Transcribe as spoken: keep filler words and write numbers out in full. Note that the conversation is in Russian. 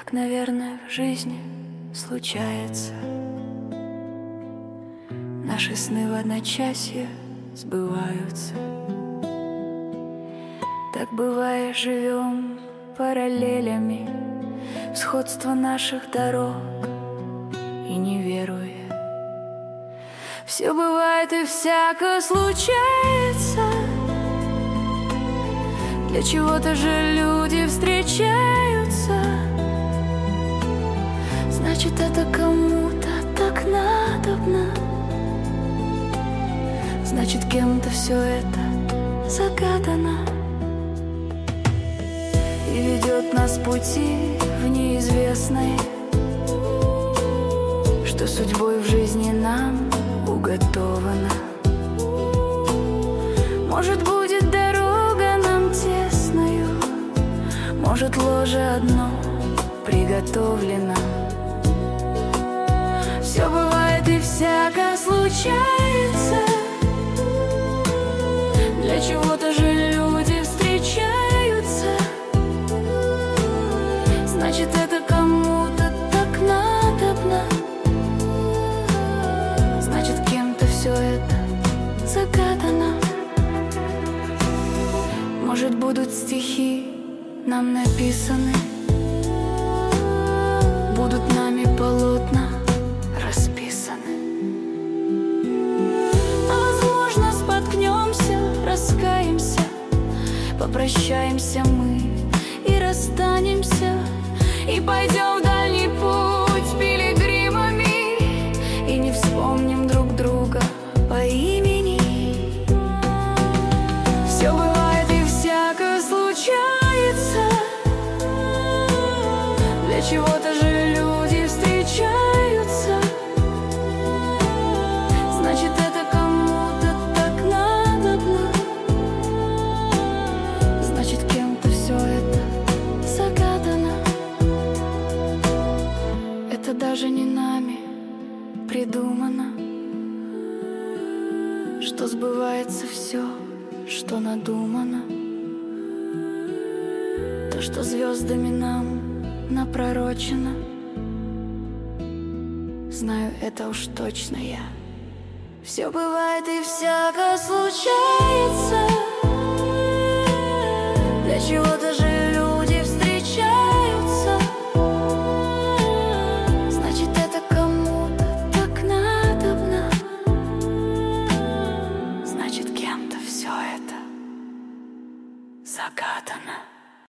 Так, наверное, в жизни случается. Наши сны в одночасье сбываются. Так бывая, живем параллелями в сходство наших дорог и не веруя. Все бывает и всяко случается. Для чего-то же люди встречаются. Значит, это кому-то так надобно. Значит, кем-то все это загадано и ведет нас пути в неизвестное, что судьбой в жизни нам уготовано. Может, будет дорога нам тесною, может, ложе одно приготовлено. Все бывает и всяко случается. Для чего-то же люди встречаются. Значит, это кому-то так надобно. Значит, кем-то все это загадано. Может, будут стихи нам написаны, будут нами полотна расписаны. А возможно, споткнемся, раскаемся, попрощаемся мы и расстанемся, и пойдем в дальний путь пилигримами, и не вспомним друг друга по имени. Все бывает и всяко случается. Для чего-то же люди встречаются. Значит, это кому-то так надобно. Значит, кем-то все это загадано. Это даже не нами придумано, что сбывается все, что надумано. То, что звездами нам напророчено. Знаю, это уж точно я. Все бывает и всяко случается. Для чего-то